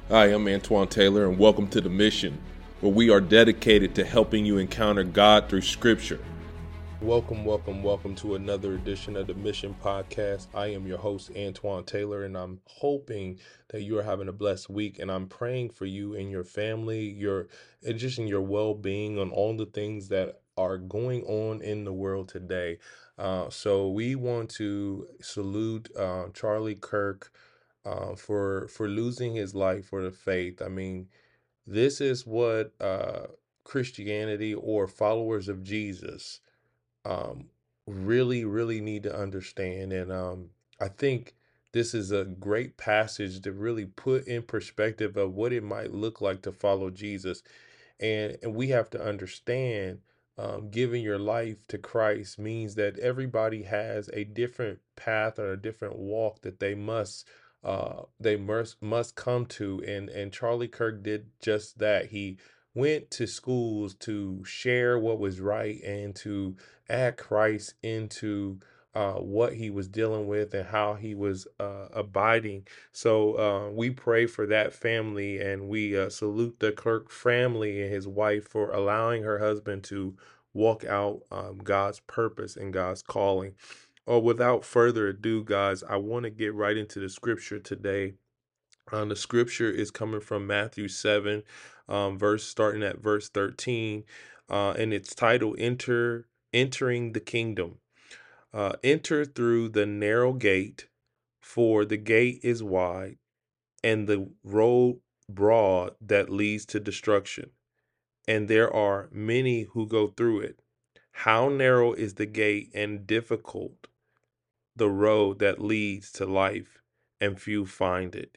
Hi, I'm Antoine Taylor, and welcome to The Mission, where we are dedicated to helping you encounter God through Scripture. Welcome to another edition of the Mission Podcast. I am your host, Antoine Taylor, and I'm hoping that you are having a blessed week. And I'm praying for you and your family, and just in your well-being on all the things that are going on in the world today. So we want to salute Charlie Kirk for losing his life for the faith. I mean, this is what Christianity or followers of Jesus um, really need to understand. And I think this is a great passage to really put in perspective of what it might look like to follow Jesus. And we have to understand giving your life to Christ means that everybody has a different path or a different walk that they must come to. And Charlie Kirk did just that. He went to schools to share what was right and to add Christ into what he was dealing with and how he was abiding. So we pray for that family, and we salute the Kirk family and his wife for allowing her husband to walk out God's purpose and God's calling. Without further ado, guys, I want to get right into the scripture today. The scripture is coming from Matthew 7, starting at verse 13, and it's titled Entering the Kingdom. Enter through the narrow gate, for the gate is wide and the road broad that leads to destruction, and there are many who go through it. How narrow is the gate and difficult the road that leads to life, and few find it.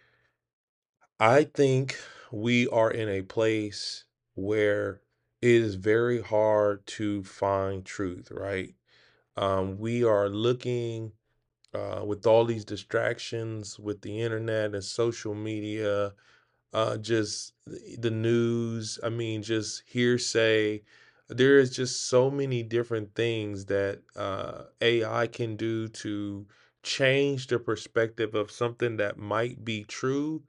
I think we are in a place where it is very hard to find truth, right? We are looking with all these distractions with the internet and social media, just the news. I mean, just hearsay. There is just so many different things that AI can do to change the perspective of something that might be true,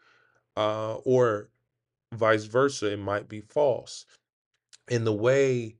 or vice versa, it might be false. And the way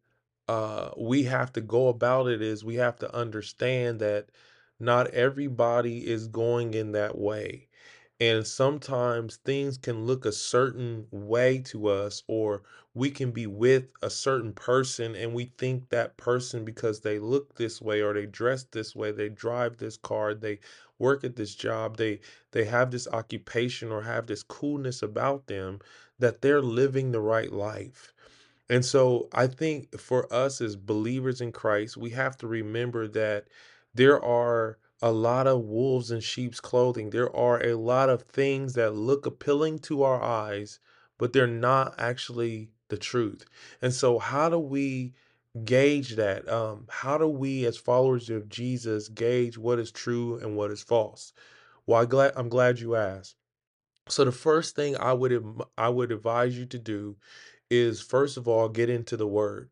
we have to go about it is we have to understand that not everybody is going in that way. And sometimes things can look a certain way to us, or we can be with a certain person and we think that person, because they look this way or they dress this way, they drive this car, they work at this job, they have this occupation or have this coolness about them, that they're living the right life. And so I think for us as believers in Christ, we have to remember that there are a lot of wolves in sheep's clothing. There are a lot of things that look appealing to our eyes, but they're not actually the truth. And so, how do we gauge that? How do we, as followers of Jesus, gauge what is true and what is false? Well, I'm glad you asked. So the first thing I would advise you to do is, first of all, get into the word.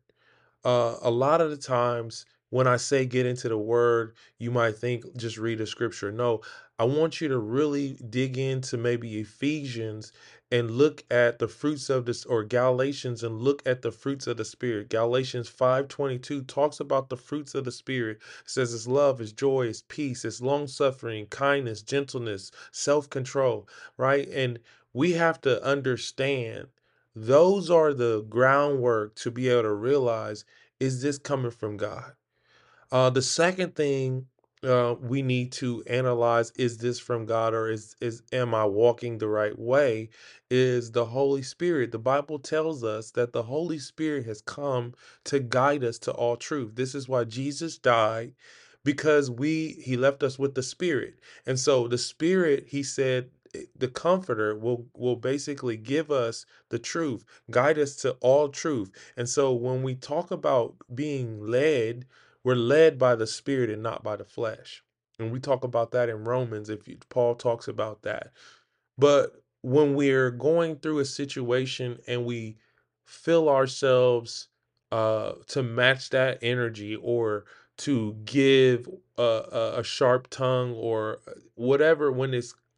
A lot of the times when I say get into the word, you might think just read a scripture. No, I want you to really dig into maybe Ephesians and look at the fruits of this, or Galatians and look at the fruits of the spirit. Galatians 5:22 talks about the fruits of the spirit. It says it's love, it's joy, it's peace, it's long suffering, kindness, gentleness, self-control, right? And we have to understand those are the groundwork to be able to realize, is this coming from God? The second thing we need to analyze, is this from God, or is am I walking the right way? Is the Holy Spirit. The Bible tells us that the Holy Spirit has come to guide us to all truth. This is why Jesus died, because he left us with the Spirit. And so the Spirit, he said, the comforter will basically give us the truth, guide us to all truth. And so when we talk about being led, we're led by the Spirit and not by the flesh. And we talk about that in Romans, Paul talks about that. But when we're going through a situation and we feel ourselves to match that energy, or to give a sharp tongue, or whatever, when it's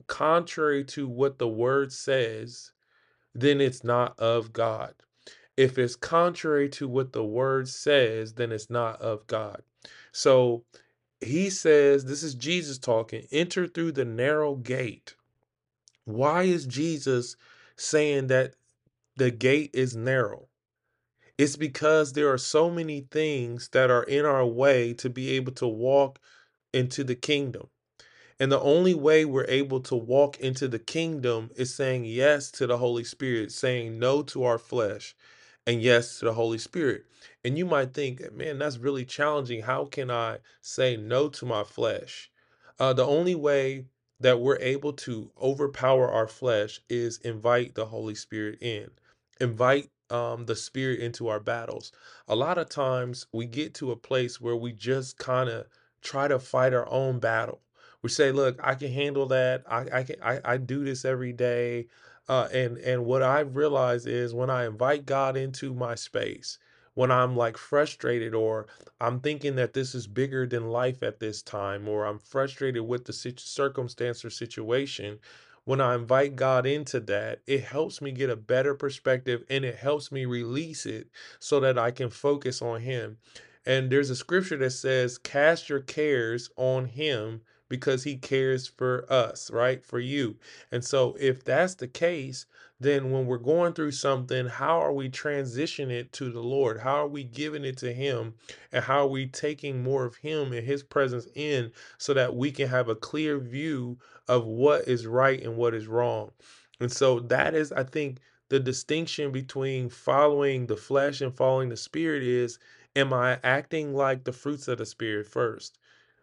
contrary to what the word says, then it's not of God. If it's contrary to what the word says, then it's not of God. So he says, this is Jesus talking, enter through the narrow gate. Why is Jesus saying that the gate is narrow? It's because there are so many things that are in our way to be able to walk into the kingdom. And the only way we're able to walk into the kingdom is saying yes to the Holy Spirit, saying no to our flesh, and yes to the Holy Spirit. And you might think, man, that's really challenging. How can I say no to my flesh? The only way that we're able to overpower our flesh is invite the Holy Spirit in, invite the Spirit into our battles. A lot of times we get to a place where we just kind of try to fight our own battle. We say, look, I can handle that. I do this every day. And what I've realized is when I invite God into my space, when I'm like frustrated, or I'm thinking that this is bigger than life at this time, or I'm frustrated with the circumstance or situation, when I invite God into that, it helps me get a better perspective and it helps me release it so that I can focus on Him. And there's a scripture that says, cast your cares on Him because He cares for us, right? For you. And so, if that's the case, then when we're going through something, how are we transitioning it to the Lord? How are we giving it to Him? And how are we taking more of Him and His presence in so that we can have a clear view of what is right and what is wrong? And so, that is, I think, the distinction between following the flesh and following the Spirit is, am I acting like the fruits of the Spirit first?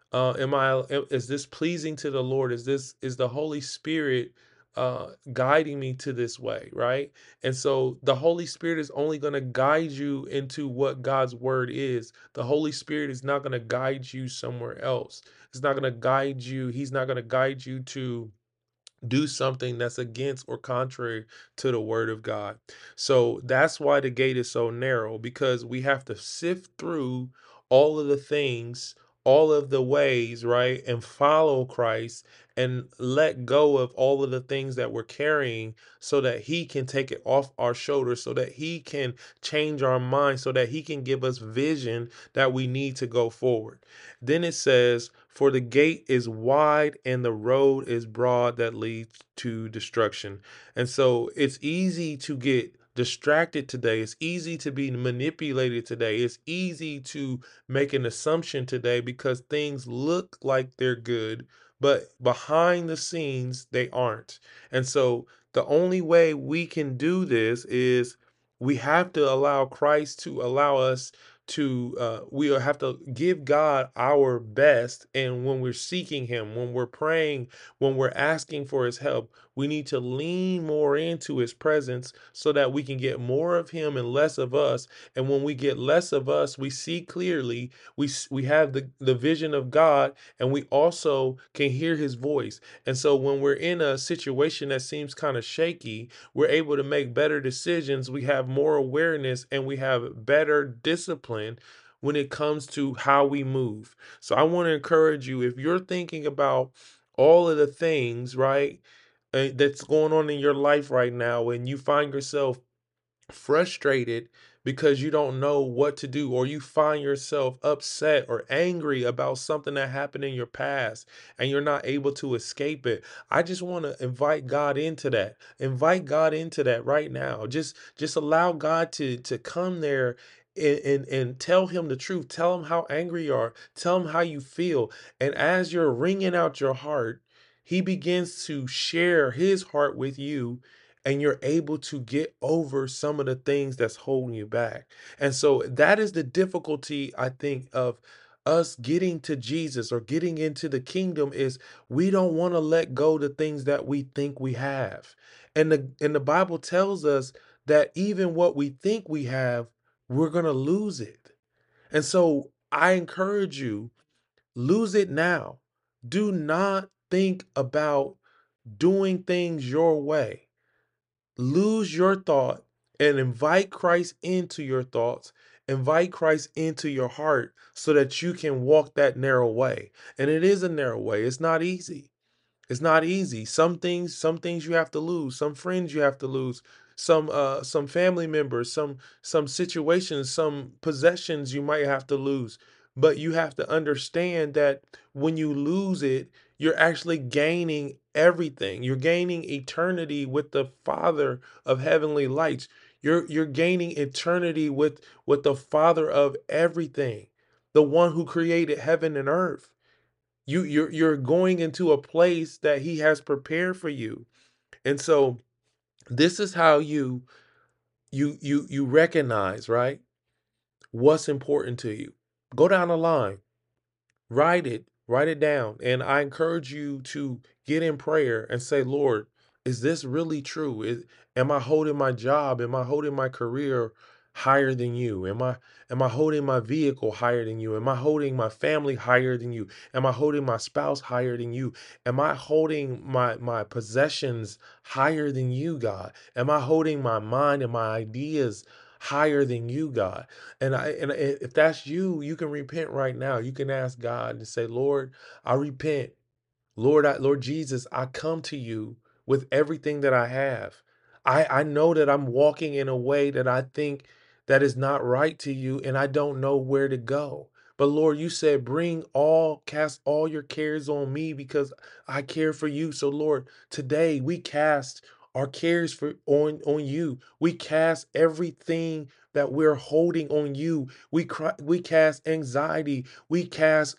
Is this pleasing to the Lord? Is the Holy Spirit guiding me to this way, right? And so the Holy Spirit is only going to guide you into what God's word is. The Holy Spirit is not going to guide you somewhere else. It's not going to guide you. He's not going to guide you to do something that's against or contrary to the word of God. So that's why the gate is so narrow, because we have to sift through all of the things, all of the ways, right? And follow Christ and let go of all of the things that we're carrying so that He can take it off our shoulders, so that He can change our minds, so that He can give us vision that we need to go forward. Then it says, for the gate is wide and the road is broad that leads to destruction. And so it's easy to get distracted today. It's easy to be manipulated today. It's easy to make an assumption today because things look like they're good, but behind the scenes, they aren't. And so the only way we can do this is we have to allow Christ to allow us to we have to give God our best. And when we're seeking Him, when we're praying, when we're asking for His help, we need to lean more into His presence so that we can get more of Him and less of us. And when we get less of us, we see clearly, we have the vision of God, and we also can hear His voice. And so when we're in a situation that seems kind of shaky, we're able to make better decisions. We have more awareness and we have better discipline when it comes to how we move. So I want to encourage you, if you're thinking about all of the things, right, that's going on in your life right now, and you find yourself frustrated because you don't know what to do, or you find yourself upset or angry about something that happened in your past and you're not able to escape it, I just want to invite God into that. Invite God into that right now. Just allow God to come there and tell Him the truth. Tell Him how angry you are. Tell Him how you feel. And as you're wringing out your heart, He begins to share His heart with you, and you're able to get over some of the things that's holding you back. And so that is the difficulty, I think, of us getting to Jesus or getting into the kingdom, is we don't want to let go the things that we think we have. And the Bible tells us that even what we think we have, we're going to lose it. And so I encourage you, lose it now. Do not think about doing things your way. Lose your thought and invite Christ into your thoughts. Invite Christ into your heart so that you can walk that narrow way. And it is a narrow way. It's not easy. It's not easy. Some things you have to lose, some friends you have to lose, some family members, some situations, some possessions you might have to lose. But you have to understand that when you lose it, you're actually gaining everything. You're gaining eternity with the Father of heavenly lights. You're gaining eternity with the Father of everything, the one who created heaven and earth. You're going into a place that he has prepared for you. And so this is how you recognize, right, what's important to you. Go down the line. Write it down. And I encourage you to get in prayer and say, Lord, is this really true? Am I holding my job? Am I holding my career higher than you? Am I holding my vehicle higher than you? Am I holding my family higher than you? Am I holding my spouse higher than you? Am I holding my possessions higher than you, God? Am I holding my mind and my ideas higher than you, God? If that's you, you can repent right now. You can ask God and say, Lord, I repent. Lord Jesus, I come to you with everything that I have. I know that I'm walking in a way that I think that is not right to you, and I don't know where to go. But Lord, you said, cast all your cares on me because I care for you. So Lord, today we cast our cares on you. We cast everything that we're holding on you. We cast anxiety. We cast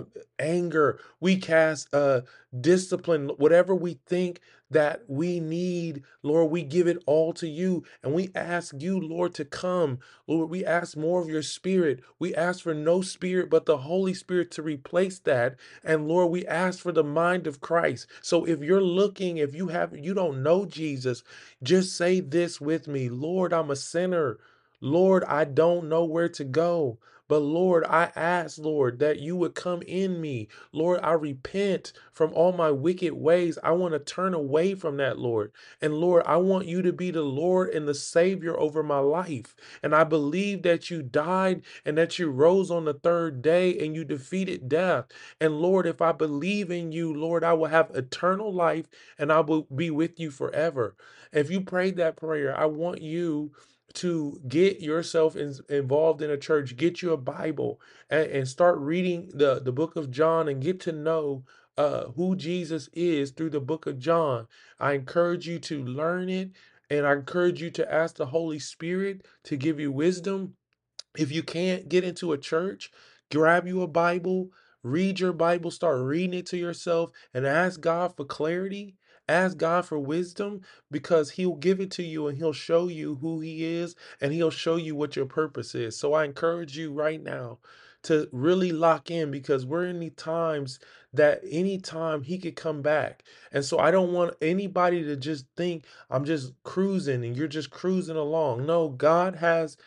anger. We cast discipline, whatever we think that we need, Lord, we give it all to you. And we ask you, Lord, to come. Lord, we ask more of your spirit. We ask for no spirit but the Holy Spirit to replace that. And Lord, we ask for the mind of Christ. So if you're looking, if you don't know Jesus, just say this with me. Lord, I'm a sinner. Lord, I don't know where to go. But Lord, I ask, Lord, that you would come in me. Lord, I repent from all my wicked ways. I want to turn away from that, Lord. And Lord, I want you to be the Lord and the Savior over my life. And I believe that you died and that you rose on the third day and you defeated death. And Lord, if I believe in you, Lord, I will have eternal life and I will be with you forever. If you prayed that prayer, I want you to get yourself involved in a church, get you a Bible, and start reading the book of John and get to know who Jesus is through the book of John. I encourage you to learn it, and I encourage you to ask the Holy Spirit to give you wisdom. If you can't get into a church, grab you a Bible, read your Bible, start reading it to yourself, and ask God for clarity. Ask God for wisdom because He'll give it to you and He'll show you who He is and He'll show you what your purpose is. So I encourage you right now to really lock in because we're in the times that anytime He could come back. And so I don't want anybody to just think I'm just cruising and you're just cruising along. No, God has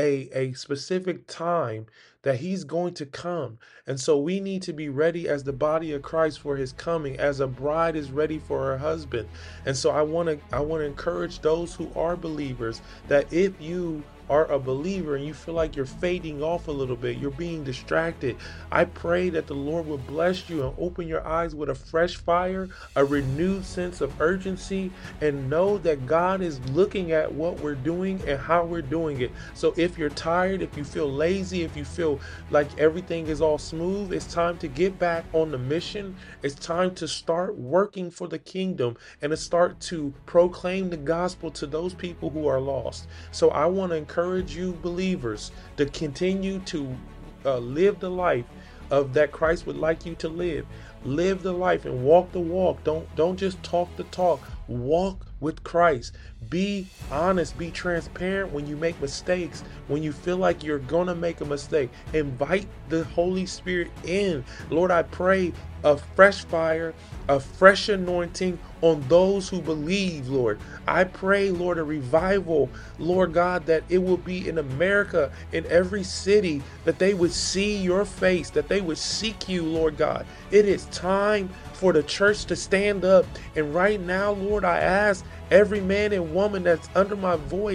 a specific time that he's going to come. And so we need to be ready as the body of Christ for his coming, as a bride is ready for her husband. And so I want to encourage those who are believers that if you are a believer and you feel like you're fading off a little bit, you're being distracted, I pray that the Lord will bless you and open your eyes with a fresh fire, a renewed sense of urgency, and know that God is looking at what we're doing and how we're doing it. So if you're tired, if you feel lazy, if you feel like everything is all smooth, it's time to get back on the mission. It's time to start working for the kingdom and to start to proclaim the gospel to those people who are lost. So I want to encourage you believers to continue to live the life of that Christ would like you to live. Live the life and walk the walk. Don't just talk the talk. Walk with Christ. Be honest, be transparent when you make mistakes. When you feel like you're gonna make a mistake, invite the Holy Spirit in. Lord, I pray a fresh fire, a fresh anointing on those who believe, Lord. I pray, Lord, a revival, Lord God, that it will be in America, in every city, that they would see your face, that they would seek you, Lord God. It is time for the church to stand up. And right now, Lord, I ask every man and woman that's under my voice,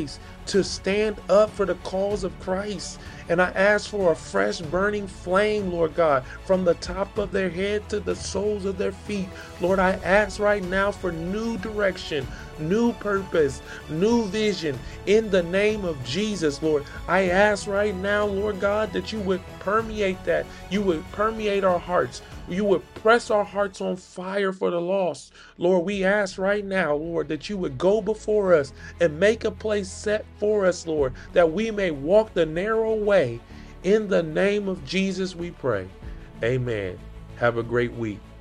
to stand up for the cause of Christ. And I ask for a fresh burning flame, Lord God, from the top of their head to the soles of their feet. Lord, I ask right now for new direction, new purpose, new vision in the name of Jesus, Lord. I ask right now, Lord God, that you would permeate that. You would permeate our hearts. You would press our hearts on fire for the lost. Lord, we ask right now, Lord, that you would go before us and make a place set for us, Lord, that we may walk the narrow way. In the name of Jesus, we pray. Amen. Have a great week.